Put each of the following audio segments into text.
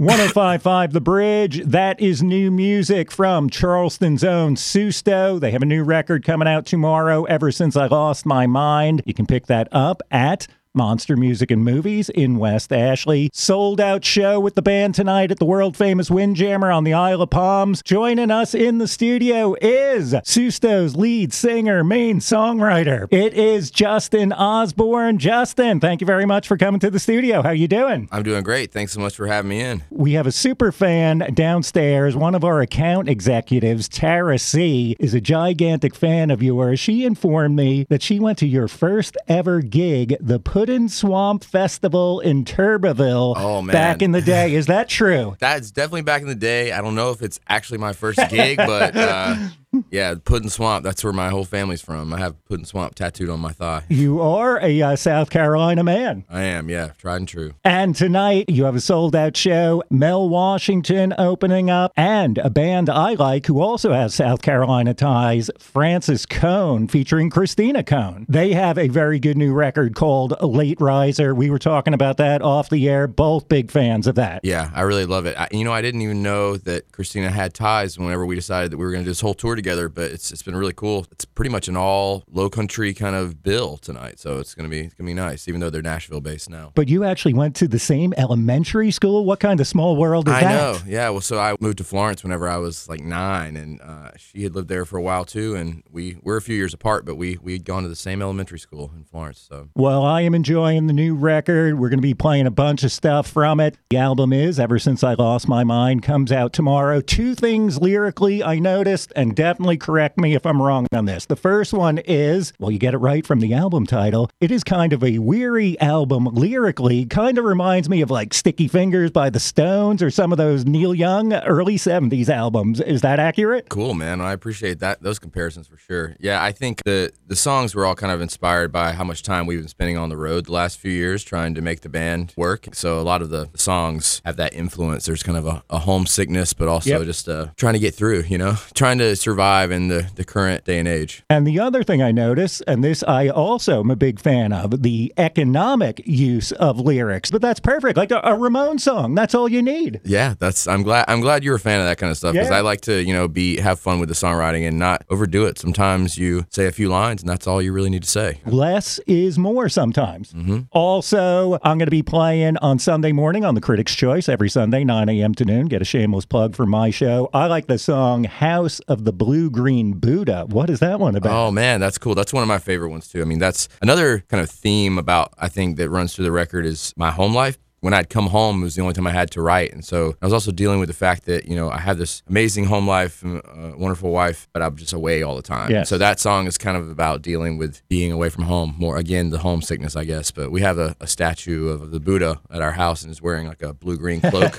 105.5 The Bridge. That is new music from Charleston's own Susto. They have a new record coming out tomorrow, Ever Since I Lost My Mind. You can pick that up at Monster Music and Movies in West Ashley. Sold out show with the band tonight at the world famous Windjammer on the Isle of Palms. Joining us in the studio is Susto's lead singer, main songwriter. It is Justin Osborne. Justin, thank you very much for coming to the studio. How you doing? I'm doing great. Thanks so much for having me in. We have a super fan downstairs. One of our account executives, Tara C., is a gigantic fan of yours. She informed me that she went to your first ever gig, the Puddin' Swamp Festival in Turbeville back in the day. Is that true? That's definitely back in the day. I don't know if it's actually my first gig, but yeah, Puddin' Swamp, that's where my whole family's from. I have Puddin' Swamp tattooed on my thigh. You are a South Carolina man. I am, yeah, tried and true. And tonight, you have a sold-out show, Mel Washington opening up, and a band I like who also has South Carolina ties, Francis Cone, featuring Christina Cone. They have a very good new record called Late Riser. We were talking about that off the air. Both big fans of that. Yeah, I really love it. I didn't even know that Christina had ties whenever we decided that we were going to do this whole tour together, but it's been really cool. It's pretty much an all low country kind of bill tonight, so it's gonna be nice, even though they're Nashville based now. But you actually went to the same elementary school? What kind of small world is that? I know, yeah. Well, so I moved to Florence whenever I was like 9, and she had lived there for a while too, and we're a few years apart, but we'd gone to the same elementary school in Florence. So well, I am enjoying the new record. We're going to be playing a bunch of stuff from it. The album is Ever Since I Lost My Mind, comes out tomorrow. Two things lyrically I noticed, and definitely correct me if I'm wrong on this. The first one is, well, you get it right from the album title. It is kind of a weary album lyrically. Kind of reminds me of like Sticky Fingers by the Stones or some of those Neil Young early 70s albums. Is that accurate? Cool, man. I appreciate those comparisons for sure. Yeah, I think the songs were all kind of inspired by how much time we've been spending on the road the last few years trying to make the band work. So a lot of the songs have that influence. There's kind of a homesickness, but also just trying to get through, trying to survive in the current day and age. And the other thing I notice, and this I also am a big fan of, the economic use of lyrics. But that's perfect, like a Ramon song. That's all you need. Yeah, I'm glad you're a fan of that kind of stuff, because I like to have fun with the songwriting and not overdo it. Sometimes you say a few lines and that's all you really need to say. Less is more sometimes. Mm-hmm. Also, I'm going to be playing on Sunday morning on the Critics' Choice every Sunday, 9 a.m. to noon. Get a shameless plug for my show. I like the song House of the Blue-Green Buddha. What is that one about? Oh, man, that's cool. That's one of my favorite ones, too. I mean, that's another kind of theme I think, that runs through the record is my home life. When I'd come home, it was the only time I had to write. And so I was also dealing with the fact that, I have this amazing home life, and a wonderful wife, but I'm just away all the time. Yes. So that song is kind of about dealing with being away from home, more, again, the homesickness, I guess. But we have a statue of the Buddha at our house, and he's wearing like a blue-green cloak.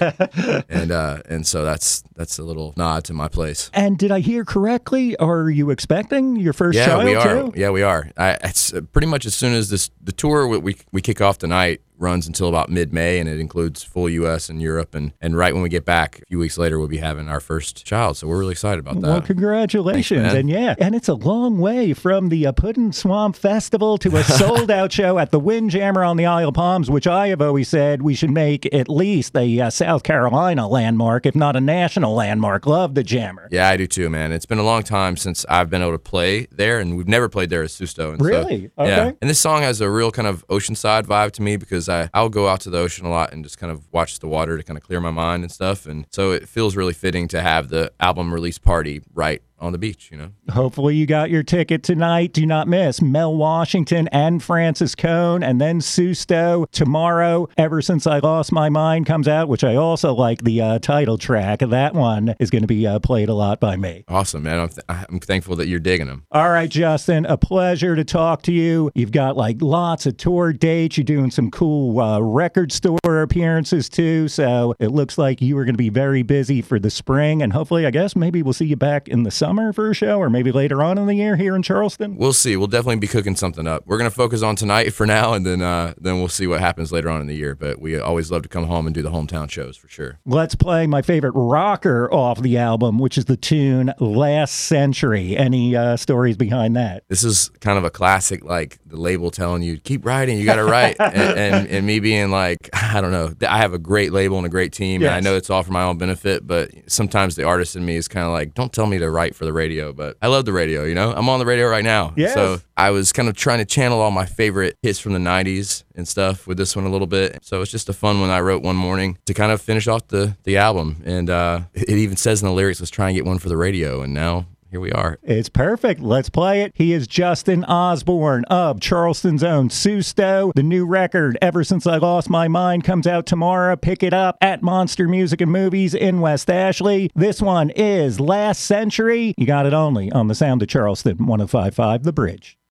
and so that's a little nod to my place. And did I hear correctly? Are you expecting your first child, we are. too? Yeah, we are. It's pretty much as soon as the tour we kick off tonight, runs until about mid-May, and it includes full U.S. and Europe. And right when we get back, a few weeks later, we'll be having our first child. So we're really excited about that. Well, congratulations. Thanks, and it's a long way from the Puddin' Swamp Festival to a sold-out show at the Windjammer on the Isle of Palms, which I have always said we should make at least a South Carolina landmark, if not a national landmark. Love the Jammer. Yeah, I do too, man. It's been a long time since I've been able to play there, and we've never played there as Susto. And really? So, okay. Yeah. And this song has a real kind of oceanside vibe to me, because I'll go out to the ocean a lot and just kind of watch the water to kind of clear my mind and stuff. And so it feels really fitting to have the album release party right on the beach, Hopefully you got your ticket tonight. Do not miss Mel Washington and Francis Cone, and then Susto tomorrow. Ever Since I Lost My Mind comes out, which I also like the title track. That one is going to be played a lot by me. Awesome, man. I'm thankful that you're digging them. All right, Justin, a pleasure to talk to you. You've got like lots of tour dates. You're doing some cool record store appearances too. So it looks like you are going to be very busy for the spring, and hopefully, I guess, maybe we'll see you back in the summer. summer for a show, or maybe later on in the year here in Charleston? We'll see. We'll definitely be cooking something up. We're going to focus on tonight for now, and then we'll see what happens later on in the year. But we always love to come home and do the hometown shows for sure. Let's play my favorite rocker off the album, which is the tune Last Century. Any stories behind that? This is kind of a classic, like the label telling you, keep writing, you got to write. and me being like, I don't know, I have a great label and a great team, yes. and I know it's all for my own benefit, but sometimes the artist in me is kind of like, don't tell me to write for the radio, but I love the radio, you know? I'm on the radio right now. Yes. So I was kind of trying to channel all my favorite hits from the 90s and stuff with this one a little bit. So it's just a fun one I wrote one morning to kind of finish off the album. And it even says in the lyrics, let's try and get one for the radio. And now here we are. It's perfect. Let's play it. He is Justin Osborne of Charleston's own Susto. The new record, Ever Since I Lost My Mind, comes out tomorrow. Pick it up at Monster Music and Movies in West Ashley. This one is Last Century. You got it only on the Sound of Charleston, 105.5 The Bridge.